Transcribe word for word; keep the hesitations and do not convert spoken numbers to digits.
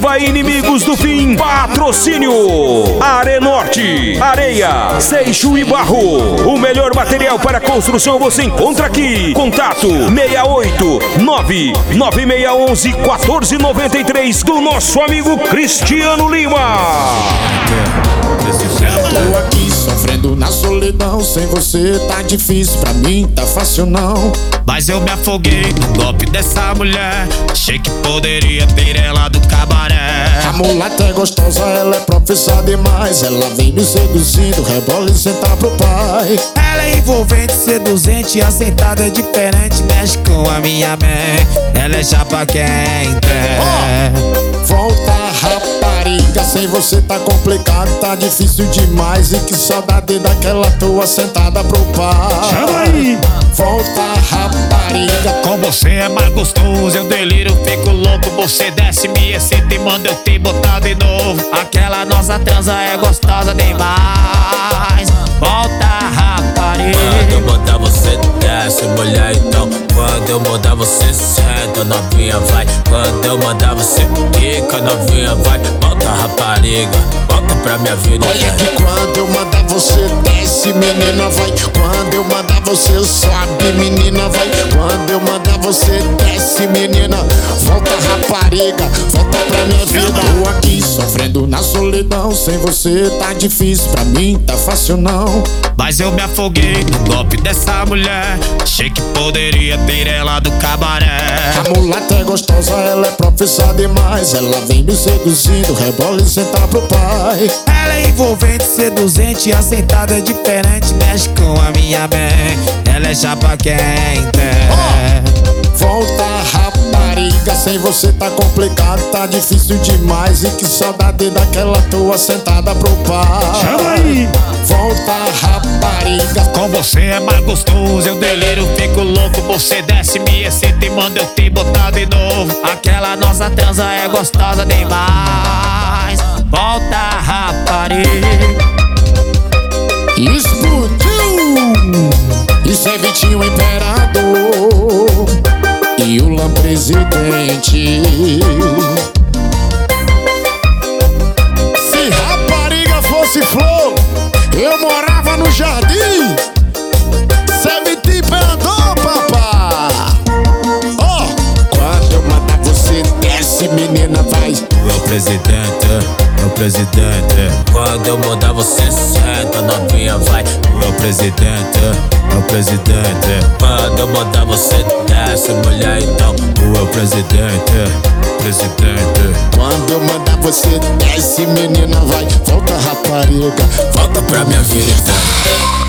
Ativa Inimigos do Fim. Patrocínio Arenorte, Areia, Seixo e Barro. O melhor material para construção você encontra aqui. Contato seis oito nove nove seis um um quatro nove três do nosso amigo Cristiano Lima. Tô aqui sofrendo na solidão, sem você tá difícil, pra mim tá fácil não. Mas eu me afoguei no golpe dessa mulher, achei que poderia ter ela do cabaré. A mulata é gostosa, ela é profissa demais, ela vem me seduzindo, rebola e senta pro pai. Ela é envolvente, seduzente, assentada é diferente, mexe com a minha mente, ela é chapa quente. Oh! Volta rapariga, sem você tá complicado, tá difícil demais. E que saudade daquela tua sentada pro pai. Chama aí! Volta rapariga, com você é mais gostoso, eu deliro, fico louco. Você desce, me excita e manda eu te botar de novo. Aquela nossa transa é gostosa demais. Volta rapariga. Quando eu botar você desce, mulher, então. Quando eu mandar você senta, novinha vai. Quando eu mandar você quica, novinha vai. Volta rapariga, volta pra minha vida. Olha que quando eu mandar você desce, menina vai. Quando eu mandar você sobe, menina vai. Quando eu mandar você desce, menina, volta rapariga, volta pra minha vida. Tô aqui sofrendo na solidão, sem você tá difícil, pra mim tá fácil não. Mas eu me afoguei no golpe dessa mulher, achei que poderia ter ela do cabaré. A mulata é gostosa, ela é profissa demais, ela vem me seduzindo, rebola e senta pro pai. Ela é envolvente, seduzente, assentada é diferente, mexe com a minha mente, ela é chapa quente. Oh! Volta rapariga, sem você tá complicado, tá difícil demais. E que saudade daquela tua sentada pro pai. Chama aí! Volta rapariga, com você é mais gostoso, eu deliro, fico louco. Você desce, me excita e manda eu te botar de novo. Aquela nossa transa é gostosa demais. Volta rapariga. explodiu! Isso é Vitinho Imperador e o Lã Presidente. Se rapariga fosse flor, eu morava no jardim. Cê Vitinho Imperador, papá. Ó, oh, quando eu matar você desce, menina, vai. Meu presidente, meu presidente. Quando eu mandar você senta, novinha vai. Meu presidente, meu presidente. Quando eu mandar você desce, mulher, então. Meu presidente, presidente. Quando eu mandar você desce, menina, vai. Volta rapariga, Volta pra minha vida.